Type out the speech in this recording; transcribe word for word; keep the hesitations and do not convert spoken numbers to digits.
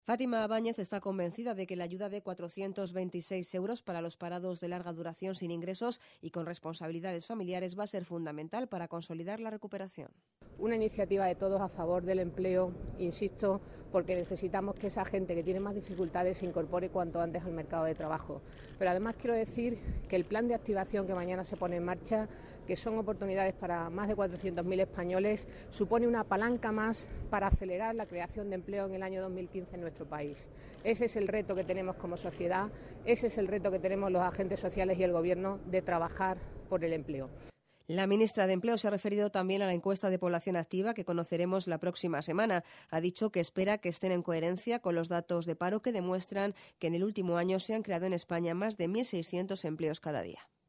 Fátima Báñez está convencida de que la ayuda de cuatrocientos veintiséis euros para los parados de larga duración sin ingresos y con responsabilidades familiares va a ser fundamental para consolidar la recuperación. Una iniciativa de todos a favor del empleo, insisto, porque necesitamos que esa gente que tiene más dificultades se incorpore cuanto antes al mercado de trabajo. Pero además quiero decir que el plan de activación que mañana se pone en marcha, que son oportunidades para más de cuatrocientos mil españoles, supone una palanca más para acelerar la creación de empleo en el año dos mil quince en nuestro país. Ese es el reto que tenemos como sociedad, ese es el reto que tenemos los agentes sociales y el Gobierno de trabajar por el empleo. La ministra de Empleo se ha referido también a la encuesta de población activa que conoceremos la próxima semana. Ha dicho que espera que estén en coherencia con los datos de paro que demuestran que en el último año se han creado en España más de mil seiscientos empleos cada día.